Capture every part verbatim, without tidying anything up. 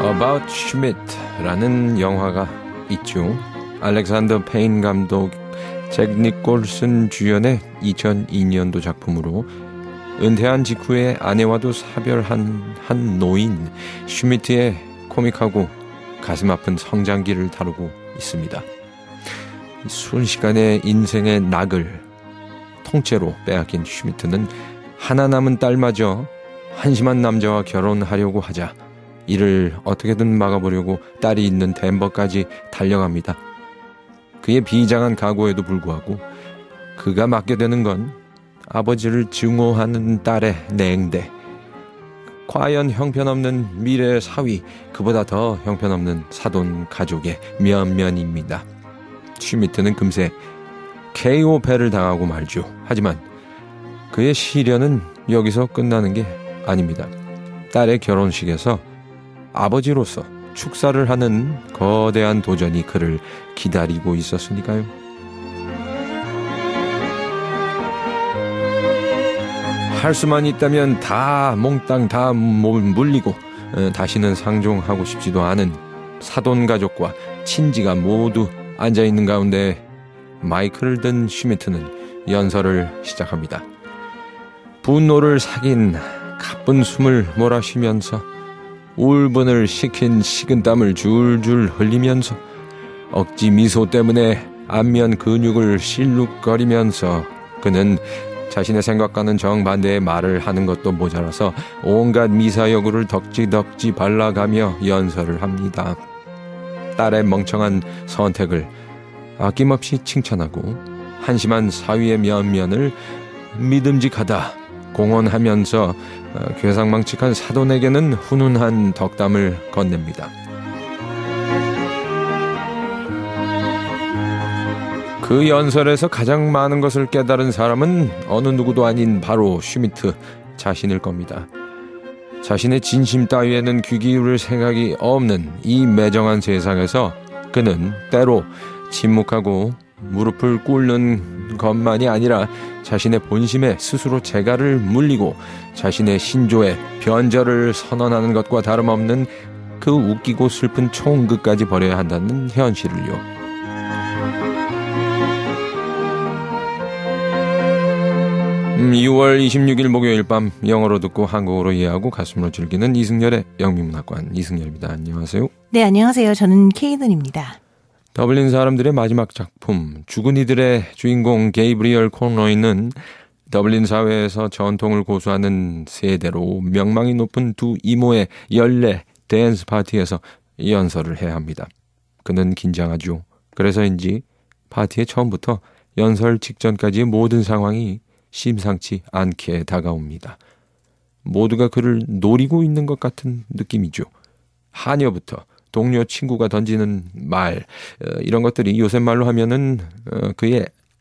About Schmidt라는 영화가 있죠. 알렉산더 페인 감독, 잭 니콜슨 주연의 이천이 년도 작품으로 은퇴한 직후에 아내와도 사별한 한 노인 슈미트의 코믹하고 가슴 아픈 성장기를 다루고 있습니다. 순식간에 인생의 낙을 통째로 빼앗긴 슈미트는 하나 남은 딸마저 한심한 남자와 결혼하려고 하자 이를 어떻게든 막아보려고 딸이 있는 덴버까지 달려갑니다. 그의 비장한 각오에도 불구하고 그가 맡게 되는 건 아버지를 증오하는 딸의 냉대. 과연 형편없는 미래의 사위, 그보다 더 형편없는 사돈 가족의 면면입니다. 슈미트는 금세 케이오 패를 당하고 말죠. 하지만 그의 시련은 여기서 끝나는 게 아닙니다. 딸의 결혼식에서 아버지로서 축사를 하는 거대한 도전이 그를 기다리고 있었으니까요. 할 수만 있다면 다 몽땅 다 물리고 다시는 상종하고 싶지도 않은 사돈 가족과 친지가 모두 앉아있는 가운데 마이크를 든 슈미트는 연설을 시작합니다. 분노를 삭인 가쁜 숨을 몰아쉬면서 울분을 식힌 식은땀을 줄줄 흘리면서 억지 미소 때문에 안면 근육을 실룩거리면서 그는 자신의 생각과는 정반대의 말을 하는 것도 모자라서 온갖 미사여구를 덕지덕지 발라가며 연설을 합니다. 딸의 멍청한 선택을 아낌없이 칭찬하고 한심한 사위의 면면을 믿음직하다 공언하면서 괴상망측한 사돈에게는 훈훈한 덕담을 건넵니다. 그 연설에서 가장 많은 것을 깨달은 사람은 어느 누구도 아닌 바로 슈미트 자신일 겁니다. 자신의 진심 따위에는 귀 기울일 생각이 없는 이 매정한 세상에서 그는 때로 침묵하고 무릎을 꿇는 것만이 아니라 자신의 본심에 스스로 재갈을 물리고 자신의 신조에 변절을 선언하는 것과 다름없는 그 웃기고 슬픈 총극까지 벌여야 한다는 현실을요. 음, 이월 이십육일 목요일 밤 영어로 듣고 한국어로 이해하고 가슴으로 즐기는 이승열의 영미문학관 이승열입니다. 안녕하세요. 네, 안녕하세요. 저는 케이든입니다. 더블린 사람들의 마지막 작품 죽은 이들의 주인공 게이브리얼 콘로이는 더블린 사회에서 전통을 고수하는 세대로 명망이 높은 두 이모의 연례 댄스 파티에서 연설을 해야 합니다. 그는 긴장하죠. 그래서인지 파티의 처음부터 연설 직전까지의 모든 상황이 심상치 않게 다가옵니다. 모두가 그를 노리고 있는 것 같은 느낌이죠. 하녀부터 동료 친구가 던지는 말, 이런 것들이 요새 말로 하면은 그의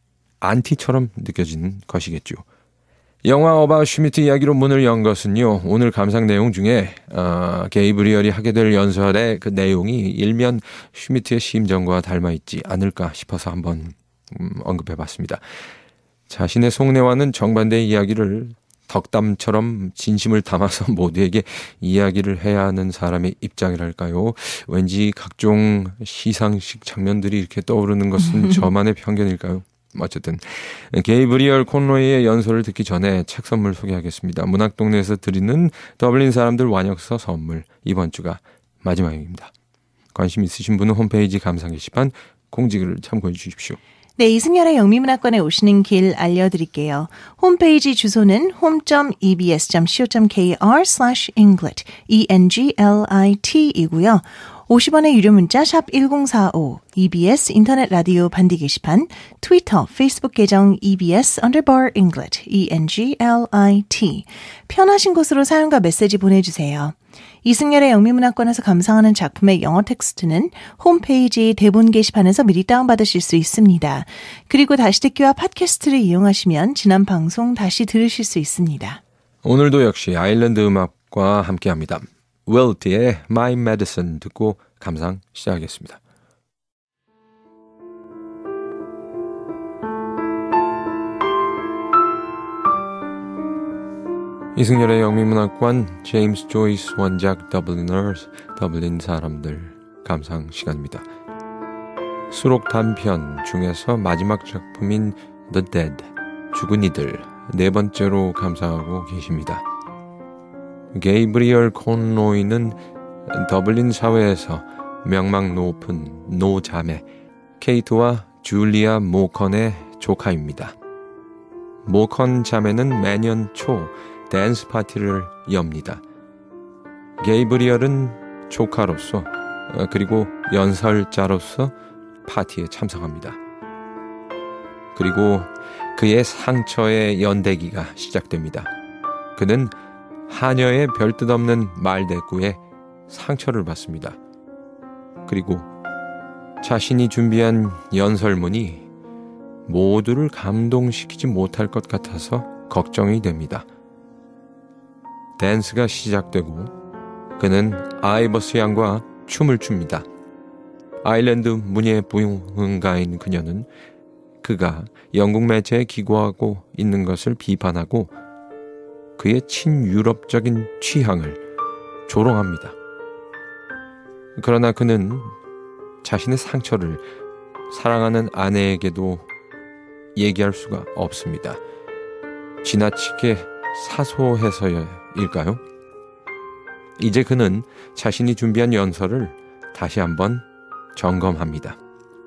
안티처럼 느껴지는 것이겠죠. 영화 어바웃 슈미트 이야기로 문을 연 것은요, 오늘 감상 내용 중에 어, 게이브리얼이 하게 될 연설의 그 내용이 일면 슈미트의 심정과 닮아있지 않을까 싶어서 한번 음, 언급해봤습니다. 자신의 속내와는 정반대의 이야기를 덕담처럼 진심을 담아서 모두에게 이야기를 해야 하는 사람의 입장이랄까요. 왠지 각종 시상식 장면들이 이렇게 떠오르는 것은 저만의 편견일까요? 어쨌든 게이브리얼 콘로이의 연설을 듣기 전에 책 선물 소개하겠습니다. 문학동네에서 드리는 더블린 사람들 완역서 선물, 이번 주가 마지막입니다. 관심 있으신 분은 홈페이지 감상 게시판 공지글을 참고해 주십시오. 네, 이승열의 영미문학관에 오시는 길 알려드릴게요. 홈페이지 주소는 home.ebs.co.kr slash englit, E-N-G-L-I-T 이고요. 오십 원의 유료 문자 샵 일공사오, 이비에스 인터넷 라디오 반디 게시판, 트위터, 페이스북 계정 이비에스 underbar englit, E-N-G-L-I-T. 편하신 곳으로 사연과 메시지 보내주세요. 이승열의 영미문학관에서 감상하는 작품의 영어 텍스트는 홈페이지 대본 게시판에서 미리 다운받으실 수 있습니다. 그리고 다시 듣기와 팟캐스트를 이용하시면 지난 방송 다시 들으실 수 있습니다. 오늘도 역시 아일랜드 음악과 함께합니다. 웰트의 My Medicine 듣고 감상 시작하겠습니다. 이승열의 영미문학관, 제임스 조이스 원작 더블리너스, 더블린 사람들 감상 시간입니다. 수록 단편 중에서 마지막 작품인 The Dead, 죽은 이들 네 번째로 감상하고 계십니다. 게이브리얼 콘로이는 더블린 사회에서 명망 높은 노자매 케이트와 줄리아 모컨의 조카입니다. 모컨 자매는 매년 초 댄스 파티를 엽니다. 게이브리얼은 조카로서 그리고 연설자로서 파티에 참석합니다. 그리고 그의 상처의 연대기가 시작됩니다. 그는 하녀의 별뜻 없는 말대꾸에 상처를 받습니다. 그리고 자신이 준비한 연설문이 모두를 감동시키지 못할 것 같아서 걱정이 됩니다. 댄스가 시작되고 그는 아이버스 양과 춤을 춥니다. 아일랜드 문예 부흥가인 그녀는 그가 영국 매체에 기고하고 있는 것을 비판하고 그의 친유럽적인 취향을 조롱합니다. 그러나 그는 자신의 상처를 사랑하는 아내에게도 얘기할 수가 없습니다. 지나치게 사소해서일까요? 이제 그는 자신이 준비한 연설을 다시 한번 점검합니다.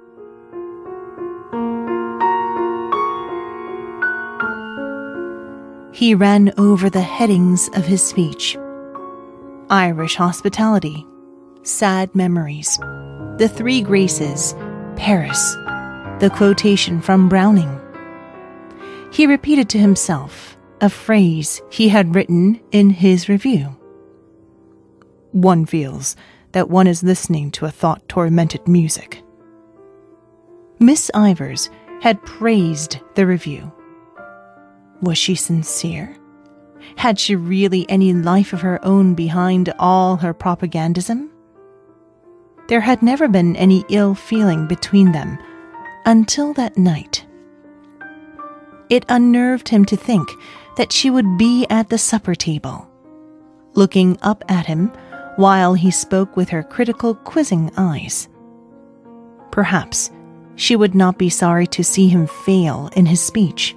He ran over the headings of his speech. Irish hospitality, sad memories, the three graces, Paris, the quotation from Browning. He repeated to himself a phrase he had written in his review. One feels that one is listening to a thought-tormented music. Miss Ivers had praised the review. Was she sincere? Had she really any life of her own behind all her propagandism? There had never been any ill feeling between them until that night. It unnerved him to think that she would be at the supper table, looking up at him while he spoke with her critical, quizzing eyes. Perhaps she would not be sorry to see him fail in his speech.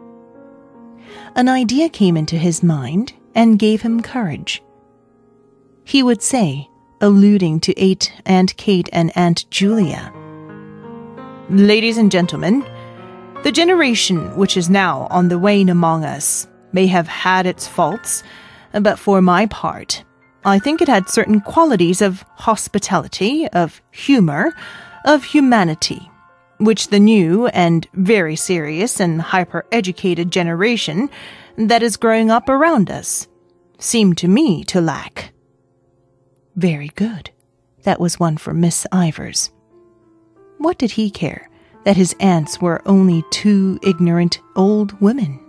An idea came into his mind and gave him courage. He would say, alluding to Aunt, Aunt Kate and Aunt Julia, "Ladies and gentlemen, the generation which is now on the wane among us may have had its faults, but for my part, I think it had certain qualities of hospitality, of humor, of humanity, which the new and very serious and hyper-educated generation that is growing up around us seem to me to lack." Very good. That was one for Miss Ivers. What did he care that his aunts were only two ignorant old women?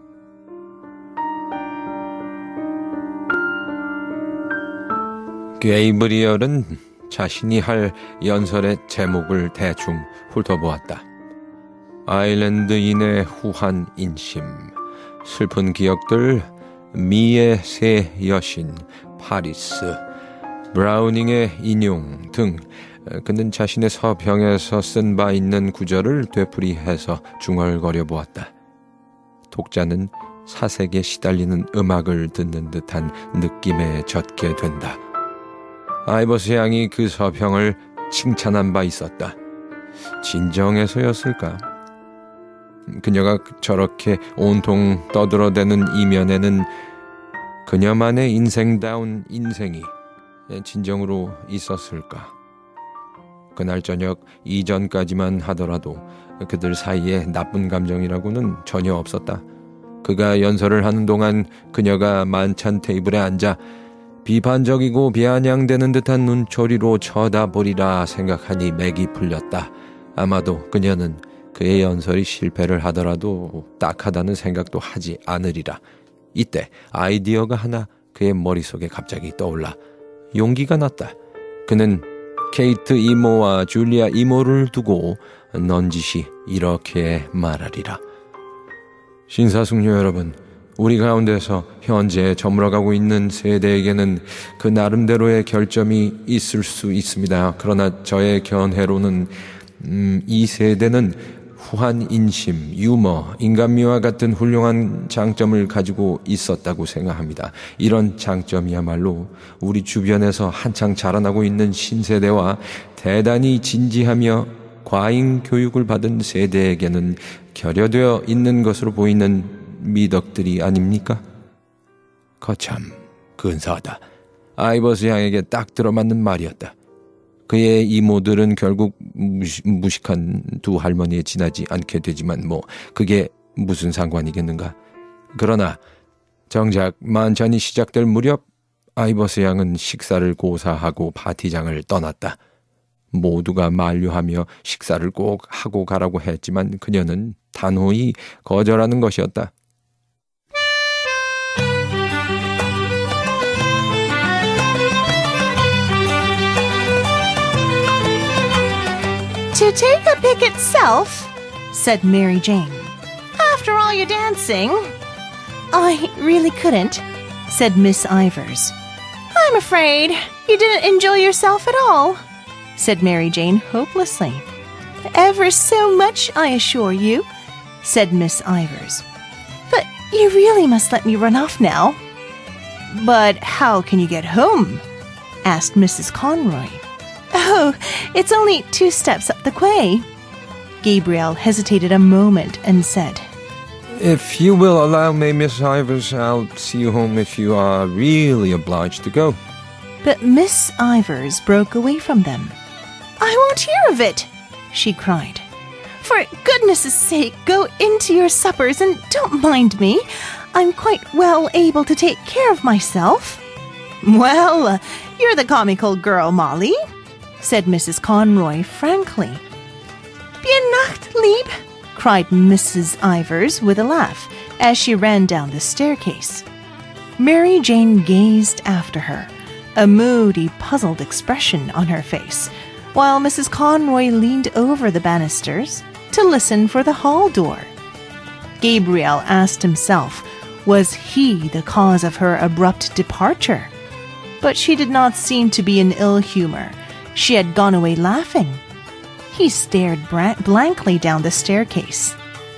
게이브리얼은 자신이 할 연설의 제목을 대충 훑어보았다. 아일랜드인의 후한 인심, 슬픈 기억들, 미의 새 여신, 파리스, 브라우닝의 인용 등 그는 자신의 서평에서 쓴 바 있는 구절을 되풀이해서 중얼거려 보았다. 독자는 사색에 시달리는 음악을 듣는 듯한 느낌에 젖게 된다. 아이버스 양이 그 서평을 칭찬한 바 있었다. 진정해서였을까? 그녀가 저렇게 온통 떠들어대는 이면에는 그녀만의 인생다운 인생이 진정으로 있었을까? 그날 저녁 이전까지만 하더라도 그들 사이에 나쁜 감정이라고는 전혀 없었다. 그가 연설을 하는 동안 그녀가 만찬 테이블에 앉아 비판적이고 비아냥대는 듯한 눈초리로 쳐다보리라 생각하니 맥이 풀렸다. 아마도 그녀는 그의 연설이 실패를 하더라도 딱하다는 생각도 하지 않으리라. 이때 아이디어가 하나 그의 머릿속에 갑자기 떠올라 용기가 났다. 그는 케이트 이모와 줄리아 이모를 두고 넌지시 이렇게 말하리라. 신사숙녀 여러분, 우리 가운데서 현재 저물어가고 있는 세대에게는 그 나름대로의 결점이 있을 수 있습니다. 그러나 저의 견해로는 음, 이 세대는 후한 인심, 유머, 인간미와 같은 훌륭한 장점을 가지고 있었다고 생각합니다. 이런 장점이야말로 우리 주변에서 한창 자라나고 있는 신세대와 대단히 진지하며 과잉 교육을 받은 세대에게는 결여되어 있는 것으로 보이는 미덕들이 아닙니까? 거참 근사하다. 아이버스 양에게 딱 들어맞는 말이었다. 그의 이모들은 결국 무시, 무식한 두 할머니에 지나지 않게 되지만 뭐 그게 무슨 상관이겠는가. 그러나 정작 만찬이 시작될 무렵 아이버스 양은 식사를 고사하고 파티장을 떠났다. 모두가 만류하며 식사를 꼭 하고 가라고 했지만 그녀는 단호히 거절하는 것이었다. To take the pic itself, said Mary Jane. After all your dancing. I really couldn't, said Miss Ivers. I'm afraid you didn't enjoy yourself at all, said Mary Jane hopelessly. Ever so much, I assure you, said Miss Ivers. But you really must let me run off now. But how can you get home? Asked Missus Conroy. Oh, it's only two steps up the quay. Gabriel hesitated a moment and said, If you will allow me, Miss Ivers, I'll see you home if you are really obliged to go. But Miss Ivers broke away from them. I won't hear of it, she cried. For goodness' sake, go into your suppers and don't mind me. I'm quite well able to take care of myself. Well, you're the comical girl, Molly, said Missus Conroy frankly. Bien Nacht, lieb, cried Missus Ivers with a laugh as she ran down the staircase. Mary Jane gazed after her, a moody, puzzled expression on her face, while Missus Conroy leaned over the banisters to listen for the hall door. Gabriel asked himself, was he the cause of her abrupt departure? But she did not seem to be in ill humor. She had gone away laughing. He stared bra- blankly down the staircase.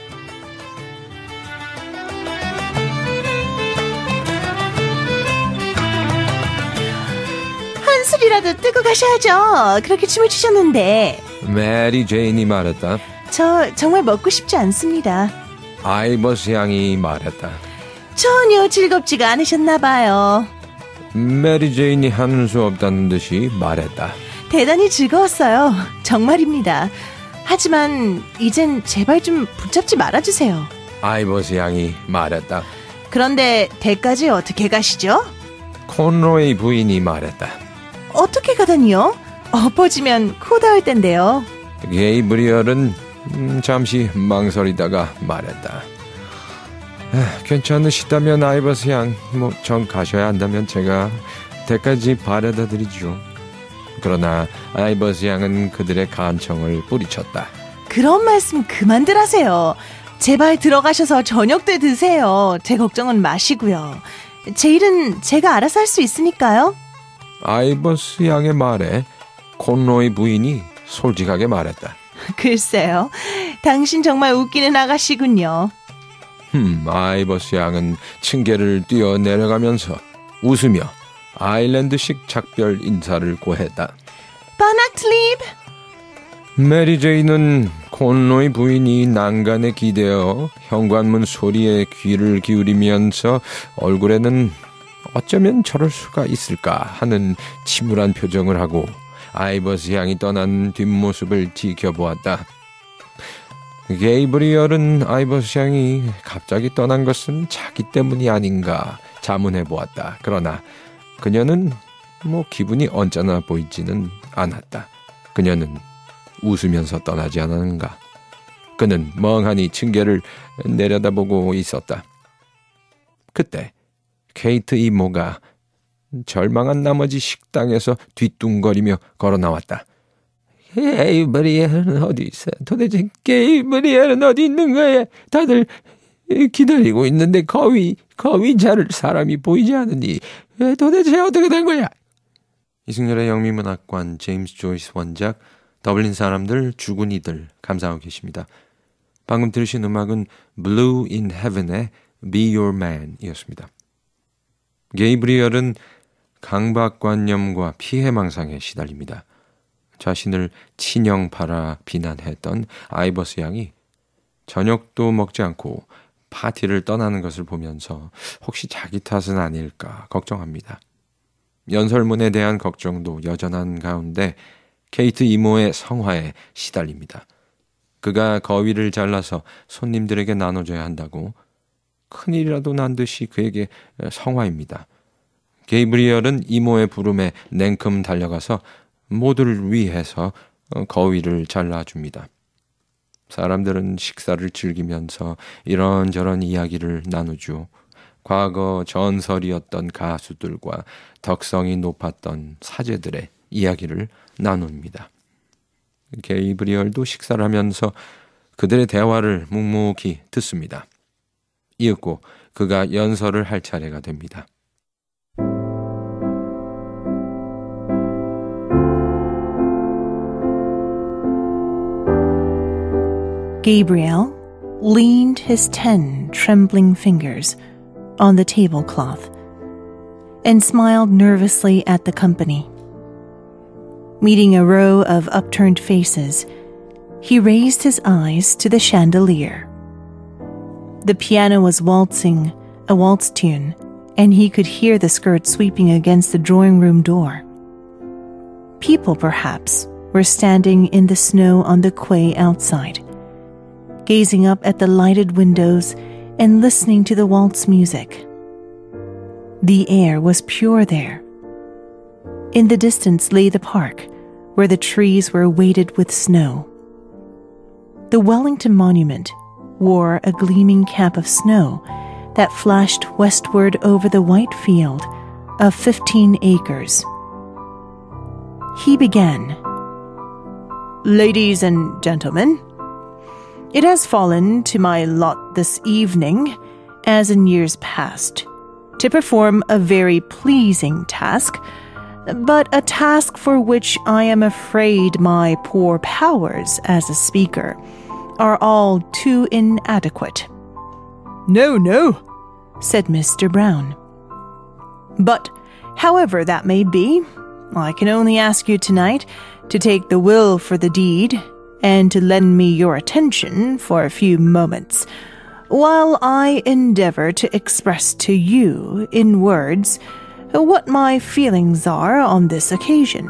한술이라도 뜨고 가셔야죠. 그렇게 춤을 추셨는데. 메리 제인이 말했다. 저 정말 먹고 싶지 않습니다. 아이버스 양이 말했다. 전혀 즐겁지가 않으셨나 봐요. 메리 제인이 하는 수 없다는 듯이 말했다. 대단히 즐거웠어요. 정말입니다. 하지만 이젠 제발 좀 붙잡지 말아주세요. 아이버스 양이 말했다. 그런데 댁까지 어떻게 가시죠? 콘로이 부인이 말했다. 어떻게 가다니요? 엎어지면 코 닿을 텐데요. 게이브리얼은 음, 잠시 망설이다가 말했다. 아, 괜찮으시다면 아이버스 양, 뭐 전 가셔야 한다면 제가 댁까지 바래다 드리죠. 그러나 아이버스 양은 그들의 간청을 뿌리쳤다. 그런 말씀 그만들 하세요. 제발 들어가셔서 저녁 때 드세요. 제 걱정은 마시고요. 제 일은 제가 알아서 할 수 있으니까요. 아이버스 양의 말에 콘로이 부인이 솔직하게 말했다. 글쎄요. 당신 정말 웃기는 아가씨군요. 흠, 아이버스 양은 층계를 뛰어 내려가면서 웃으며 아일랜드식 작별 인사를 고했다. 바나틀립! 메리 제이는 콘로이 부인이 난간에 기대어 현관문 소리에 귀를 기울이면서 얼굴에는 어쩌면 저럴 수가 있을까 하는 침울한 표정을 하고 아이버스 양이 떠난 뒷모습을 지켜보았다. 게이브리얼은 아이버스 양이 갑자기 떠난 것은 자기 때문이 아닌가 자문해 보았다. 그러나 그녀는 뭐 기분이 언짢아 보이지는 않았다. 그녀는 웃으면서 떠나지 않았는가. 그는 멍하니 층계를 내려다보고 있었다. 그때 케이트 이모가 절망한 나머지 식당에서 뒤뚱거리며 걸어 나왔다. 게이브리엘은 어디 있어? 도대체 게이브리엘은 어디 있는 거야? 다들 기다리고 있는데 거위, 거위 자를 사람이 보이지 않으니 도대체 어떻게 된 거야? 이승열의 영미문학관, 제임스 조이스 원작, 더블린 사람들, 죽은 이들 감상하고 계십니다. 방금 들으신 음악은 Blue in Heaven의 Be Your Man 이었습니다. 게이브리얼은 강박관념과 피해망상에 시달립니다. 자신을 친형파라 비난했던 아이버스 양이 저녁도 먹지 않고 파티를 떠나는 것을 보면서 혹시 자기 탓은 아닐까 걱정합니다. 연설문에 대한 걱정도 여전한 가운데 케이트 이모의 성화에 시달립니다. 그가 거위를 잘라서 손님들에게 나눠줘야 한다고 큰일이라도 난 듯이 그에게 성화입니다. 게이브리얼은 이모의 부름에 냉큼 달려가서 모두를 위해서 거위를 잘라줍니다. 사람들은 식사를 즐기면서 이런저런 이야기를 나누죠. 과거 전설이었던 가수들과 덕성이 높았던 사제들의 이야기를 나눕니다. 게이브리얼도 식사를 하면서 그들의 대화를 묵묵히 듣습니다. 이윽고 그가 연설을 할 차례가 됩니다. Gabriel leaned his ten trembling fingers on the tablecloth and smiled nervously at the company. Meeting a row of upturned faces, he raised his eyes to the chandelier. The piano was waltzing a waltz tune, and he could hear the skirt sweeping against the drawing-room door. People, perhaps, were standing in the snow on the quay outside, gazing up at the lighted windows and listening to the waltz music. The air was pure there. In the distance lay the park, where the trees were weighted with snow. The Wellington Monument wore a gleaming cap of snow that flashed westward over the white field of fifteen acres. He began, "Ladies and gentlemen, it has fallen to my lot this evening, as in years past, to perform a very pleasing task, but a task for which I am afraid my poor powers as a speaker are all too inadequate." "No, no," said Mister Brown. "But however that may be, I can only ask you tonight to take the will for the deed and to lend me your attention for a few moments, while I endeavor to express to you in words what my feelings are on this occasion."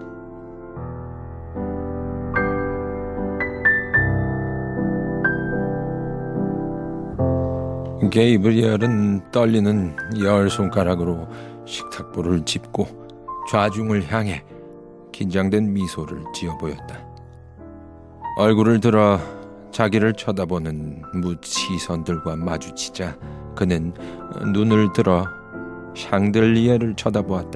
게이브리얼은 떨리는 열 손가락으로 식탁보를 짚고 좌중을 향해 긴장된 미소를 지어 보였다. 얼굴을 들어 자기를 쳐다보는 묻 시선들과 마주치자 그는 눈을 들어 샹들리에를 쳐다보았다.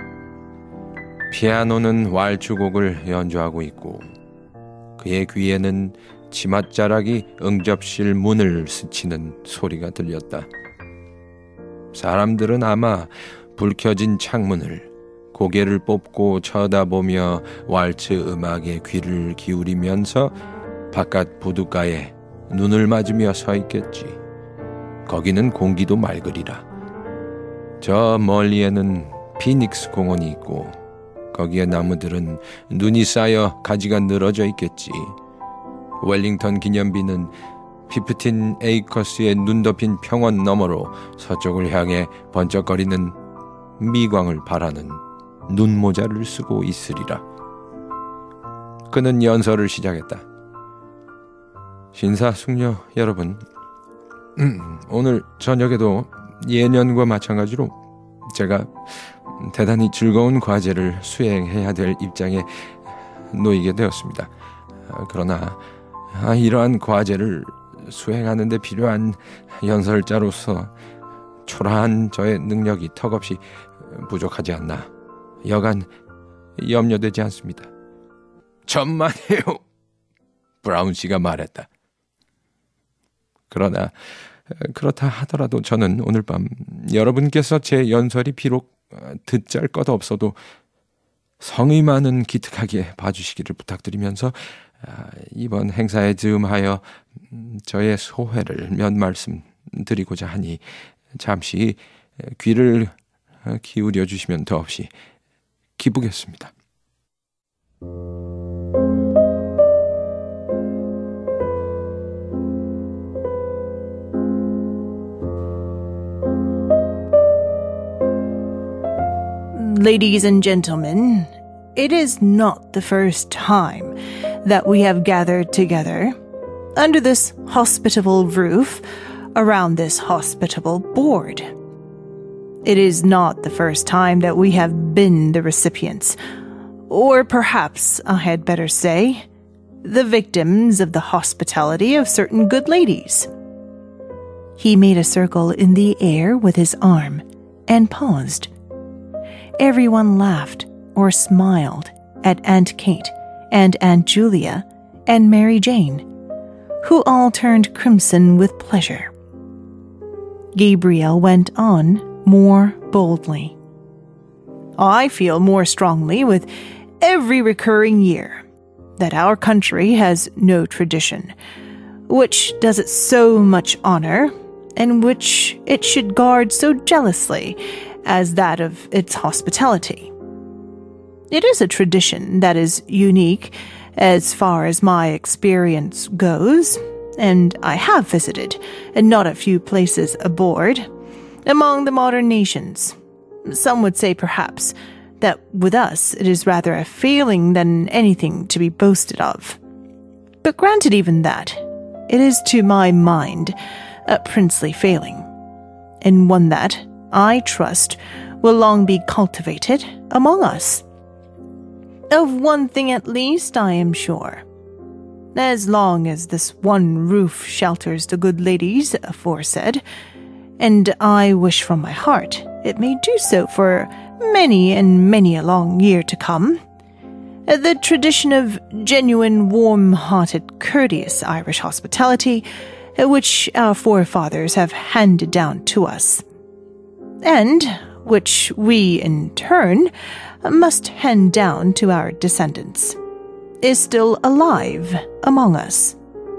피아노는 왈츠곡을 연주하고 있고 그의 귀에는 치맛자락이 응접실 문을 스치는 소리가 들렸다. 사람들은 아마 불 켜진 창문을 고개를 뽑고 쳐다보며 왈츠 음악에 귀를 기울이면서 바깥 부둣가에 눈을 맞으며 서 있겠지. 거기는 공기도 맑으리라. 저 멀리에는 피닉스 공원이 있고 거기에 나무들은 눈이 쌓여 가지가 늘어져 있겠지. 웰링턴 기념비는 피프틴 에이커스의 눈 덮인 평원 너머로 서쪽을 향해 번쩍거리는 미광을 바라는 눈모자를 쓰고 있으리라. 그는 연설을 시작했다. 신사숙녀 여러분, 음, 오늘 저녁에도 예년과 마찬가지로 제가 대단히 즐거운 과제를 수행해야 될 입장에 놓이게 되었습니다. 그러나 이러한 과제를 수행하는 데 필요한 연설자로서 초라한 저의 능력이 턱없이 부족하지 않나 여간 염려되지 않습니다. 천만에요, 브라운 씨가 말했다. 그러나 그렇다 하더라도 저는 오늘 밤 여러분께서 제 연설이 비록 듣잘 것 없어도 성의 많은 기특하게 봐주시기를 부탁드리면서 이번 행사에 즈음하여 저의 소회를 몇 말씀 드리고자 하니 잠시 귀를 기울여 주시면 더없이 기쁘겠습니다. Ladies and gentlemen, it is not the first time that we have gathered together under this hospitable roof around this hospitable board. It is not the first time that we have been the recipients, or perhaps I had better say, the victims of the hospitality of certain good ladies. He made a circle in the air with his arm and paused. Everyone laughed or smiled at Aunt Kate and Aunt Julia and Mary Jane, who all turned crimson with pleasure. Gabriel went on more boldly. I feel more strongly with every recurring year that our country has no tradition, which does it so much honor, and which it should guard so jealously as that of its hospitality. It is a tradition that is unique as far as my experience goes, and I have visited not a few places aboard among the modern nations. Some would say perhaps that with us it is rather a failing than anything to be boasted of. But granted even that, it is to my mind a princely failing, and one that, I trust, will long be cultivated among us. Of one thing at least I am sure. As long as this one roof shelters the good ladies aforesaid, and I wish from my heart it may do so for many and many a long year to come, the tradition of genuine, warm-hearted, courteous Irish hospitality, which our forefathers have handed down to us, and which we, in turn, must hand down to our descendants, is still alive among us.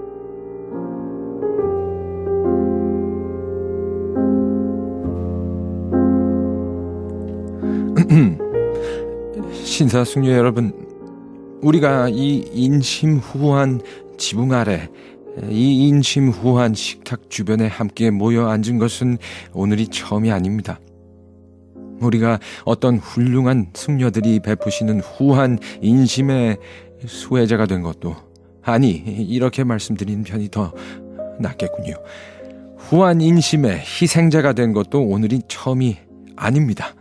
신사숙녀 여러분, 우리가 이 인심후한 지붕 아래, 이 인심후한 식탁 주변에 함께 모여 앉은 것은 오늘이 처음이 아닙니다. 우리가 어떤 훌륭한 숙녀들이 베푸시는 후한 인심의 수혜자가 된 것도, 아니, 이렇게 말씀드리는 편이 더 낫겠군요. 후한 인심의 희생자가 된 것도 오늘이 처음이 아닙니다.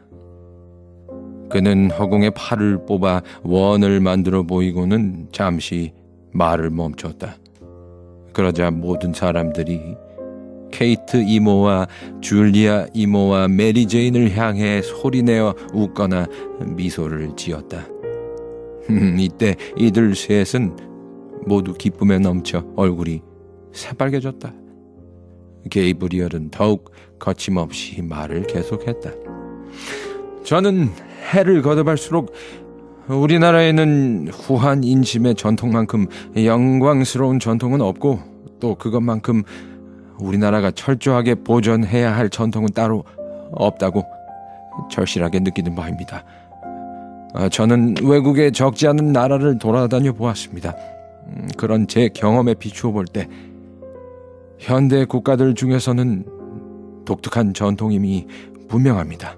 그는 허공에 팔을 뽑아 원을 만들어 보이고는 잠시 말을 멈췄다. 그러자 모든 사람들이 케이트 이모와 줄리아 이모와 메리 제인을 향해 소리내어 웃거나 미소를 지었다. 이때 이들 셋은 모두 기쁨에 넘쳐 얼굴이 새빨개졌다. 게이브리얼은 더욱 거침없이 말을 계속했다. 저는 해를 거듭할수록 우리나라에는 후한 인심의 전통만큼 영광스러운 전통은 없고, 또 그것만큼 우리나라가 철저하게 보존해야 할 전통은 따로 없다고 절실하게 느끼는 바입니다. 저는 외국에 적지 않은 나라를 돌아다녀 보았습니다. 그런 제 경험에 비추어 볼 때 현대 국가들 중에서는 독특한 전통임이 분명합니다.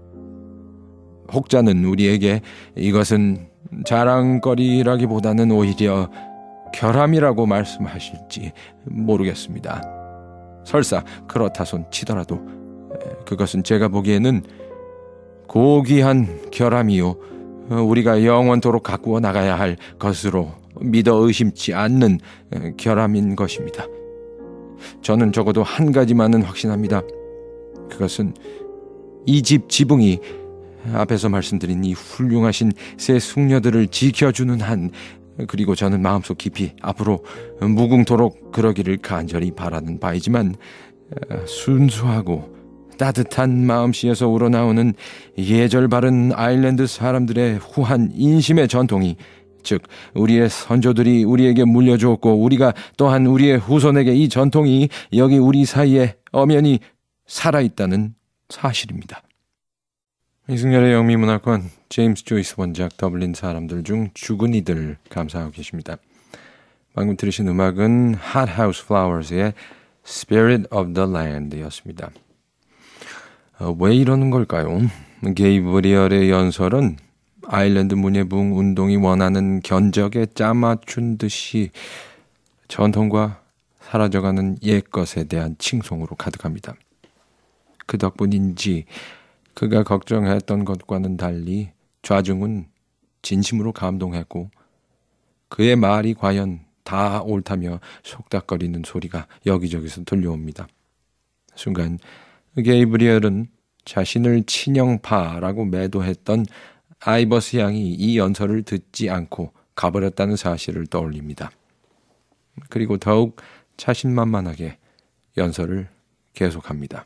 혹자는 우리에게 이것은 자랑거리라기보다는 오히려 결함이라고 말씀하실지 모르겠습니다. 설사 그렇다 손 치더라도 그것은 제가 보기에는 고귀한 결함이요, 우리가 영원토록 가꾸어 나가야 할 것으로 믿어 의심치 않는 결함인 것입니다. 저는 적어도 한 가지만은 확신합니다. 그것은 이 집 지붕이 앞에서 말씀드린 이 훌륭하신 새 숙녀들을 지켜주는 한, 그리고 저는 마음속 깊이 앞으로 무궁토록 그러기를 간절히 바라는 바이지만, 순수하고 따뜻한 마음씨에서 우러나오는 예절 바른 아일랜드 사람들의 후한 인심의 전통이, 즉 우리의 선조들이 우리에게 물려주었고 우리가 또한 우리의 후손에게 이 전통이 여기 우리 사이에 엄연히 살아있다는 사실입니다. 이승열의 영미문화권, 제임스 조이스 원작, 더블린 사람들 중 죽은 이들 감상하고 계십니다. 방금 들으신 음악은 Hothouse Flowers의 Spirit of the Land 였습니다. 어, 왜 이러는 걸까요? 게이브리얼의 연설은 아일랜드 문예부흥 운동이 원하는 견적에 짜맞춘 듯이 전통과 사라져가는 옛것에 대한 칭송으로 가득합니다. 그 덕분인지 그가 걱정했던 것과는 달리 좌중은 진심으로 감동했고 그의 말이 과연 다 옳다며 속닥거리는 소리가 여기저기서 들려옵니다. 순간 게이브리얼은 자신을 친형파라고 매도했던 아이버스 양이 이 연설을 듣지 않고 가버렸다는 사실을 떠올립니다. 그리고 더욱 자신만만하게 연설을 계속합니다.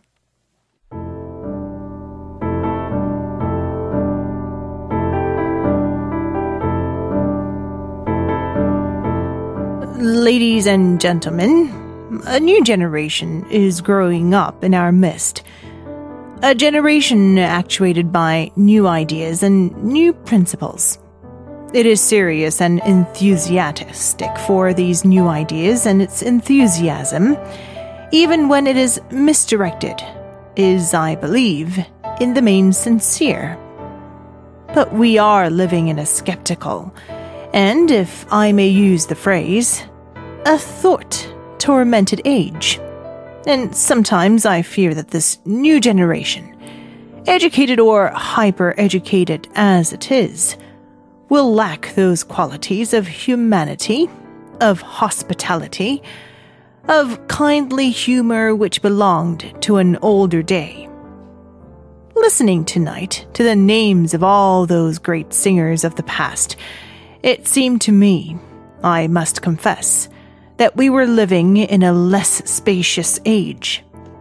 Ladies and gentlemen, a new generation is growing up in our midst. A generation actuated by new ideas and new principles. It is serious and enthusiastic for these new ideas, and its enthusiasm, even when it is misdirected, is, I believe, in the main sincere. But we are living in a skeptical, and, if I may use the phrase, a thought-tormented age. And sometimes I fear that this new generation, educated or hyper-educated as it is, will lack those qualities of humanity, of hospitality, of kindly humor which belonged to an older day. Listening tonight to the names of all those great singers of the past, it seemed to me, I must confess, that we were living in a less spacious age.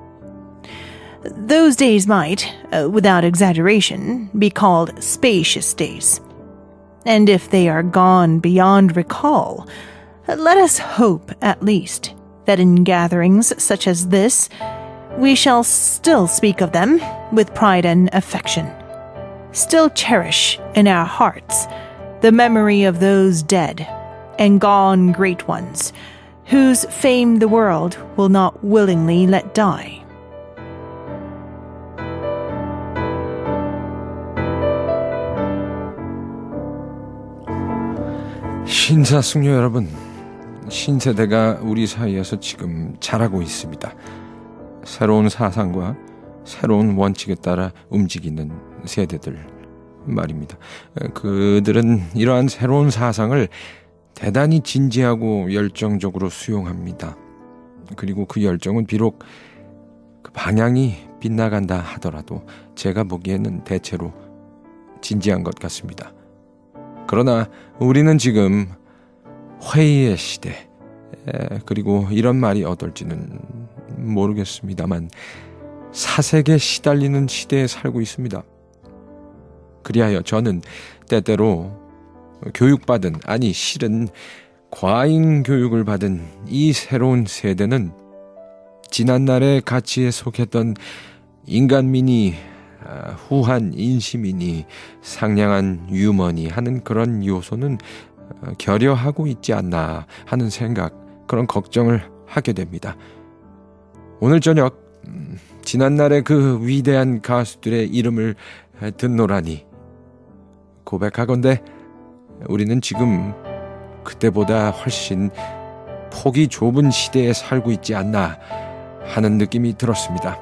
Those days might, uh, without exaggeration, be called spacious days. And if they are gone beyond recall, let us hope, at least, that in gatherings such as this, we shall still speak of them with pride and affection, still cherish in our hearts the memory of those dead and gone great ones, whose fame the world will not willingly let die. 신사숙녀 여러분, 신세대가 우리 사이에서 지금 자라고 있습니다. 새로운 사상과 새로운 원칙에 따라 움직이는 세대들 말입니다. 그들은 이러한 새로운 사상을 대단히 진지하고 열정적으로 수용합니다. 그리고 그 열정은 비록 그 방향이 빗나간다 하더라도 제가 보기에는 대체로 진지한 것 같습니다. 그러나 우리는 지금 회의의 시대, 그리고 이런 말이 어떨지는 모르겠습니다만 사색에 시달리는 시대에 살고 있습니다. 그리하여 저는 때때로 교육받은, 아니 실은 과잉 교육을 받은 이 새로운 세대는 지난날의 가치에 속했던 인간미니, 후한 인심이니 상냥한 유머니 하는 그런 요소는 결여하고 있지 않나 하는 생각, 그런 걱정을 하게 됩니다. 오늘 저녁 지난날의 그 위대한 가수들의 이름을 듣노라니 고백하건대 우리는 지금 그때보다 훨씬 폭이 좁은 시대에 살고 있지 않나 하는 느낌이 들었습니다.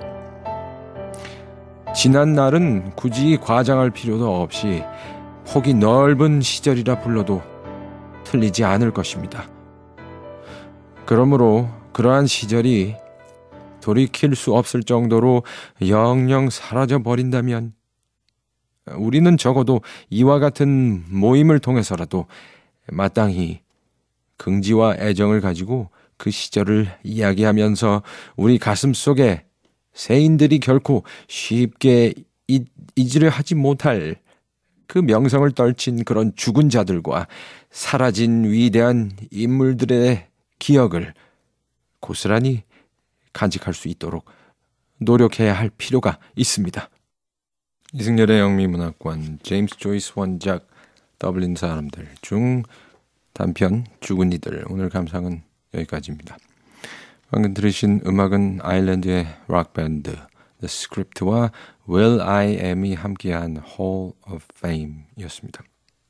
지난 날은 굳이 과장할 필요도 없이 폭이 넓은 시절이라 불러도 틀리지 않을 것입니다. 그러므로 그러한 시절이 돌이킬 수 없을 정도로 영영 사라져 버린다면 우리는 적어도 이와 같은 모임을 통해서라도 마땅히 긍지와 애정을 가지고 그 시절을 이야기하면서 우리 가슴 속에 세인들이 결코 쉽게 잊, 잊으려 하지 못할 그 명성을 떨친 그런 죽은 자들과 사라진 위대한 인물들의 기억을 고스란히 간직할 수 있도록 노력해야 할 필요가 있습니다. 이승열의 영미문학관, 제임스 조이스 원작, 더블린 사람들 중 단편 죽은 이들, 오늘 감상은 여기까지입니다. 방금 들으신 음악은 아일랜드의 락밴드 The Script와 Will I Am이 함께한 Hall of Fame 이었습니다.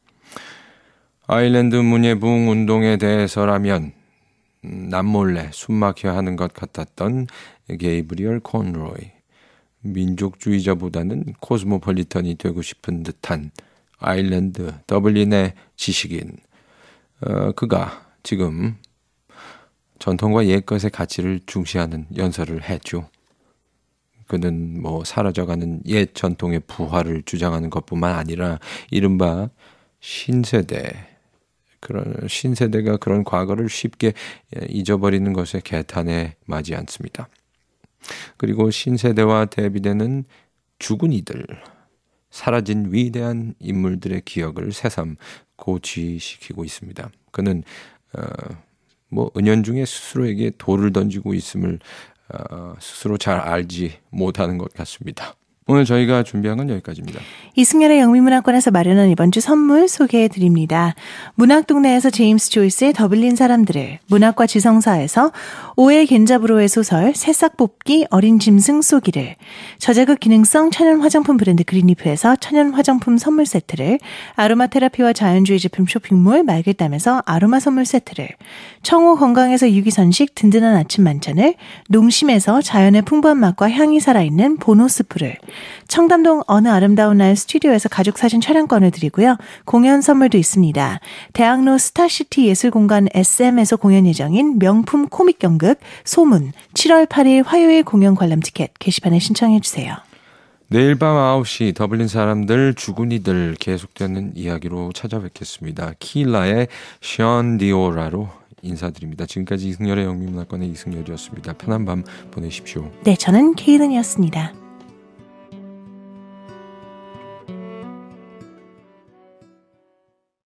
아일랜드 문예부흥 운동에 대해서라면 남몰래 숨막혀 하는 것 같았던 게이브리얼 콘로이, 민족주의자보다는 코스모폴리턴이 되고 싶은 듯한 아일랜드 더블린의 지식인, 어, 그가 지금 전통과 옛것의 가치를 중시하는 연설을 했죠. 그는 뭐 사라져가는 옛 전통의 부활을 주장하는 것뿐만 아니라 이른바 신세대, 그런 신세대가 그런 과거를 쉽게 잊어버리는 것에 개탄에 맞지 않습니다. 그리고 신세대와 대비되는 죽은 이들, 사라진 위대한 인물들의 기억을 새삼 고취시키고 있습니다. 그는 어, 뭐 은연중에 스스로에게 돌을 던지고 있음을 어, 스스로 잘 알지 못하는 것 같습니다. 오늘 저희가 준비한 건 여기까지입니다. 이승열의 영미문학관에서 마련한 이번 주 선물 소개해드립니다. 문학동네에서 제임스 조이스의 더블린 사람들을, 문학과 지성사에서 오엘 겐자브로의 소설 새싹 뽑기 어린 짐승 쏘기를, 저자극 기능성 천연 화장품 브랜드 그린리프에서 천연 화장품 선물 세트를, 아로마 테라피와 자연주의 제품 쇼핑몰 말길담에서 아로마 선물 세트를, 청호 건강에서 유기선식 든든한 아침 만찬을, 농심에서 자연의 풍부한 맛과 향이 살아있는 보노스프를, 청담동 어느 아름다운 날 스튜디오에서 가족사진 촬영권을 드리고요. 공연 선물도 있습니다. 대학로 스타시티 예술공간 에스엠에서 공연 예정인 명품 코믹 연극 소문 칠월 팔일 화요일 공연 관람 티켓 게시판에 신청해 주세요. 내일 밤 아홉 시 더블린 사람들 죽은 이들 계속되는 이야기로 찾아뵙겠습니다. 키라의 션 디오라로 인사드립니다. 지금까지 이승열의 영미문학관의 이승열이었습니다. 편한 밤 보내십시오. 네, 저는 케이른이었습니다.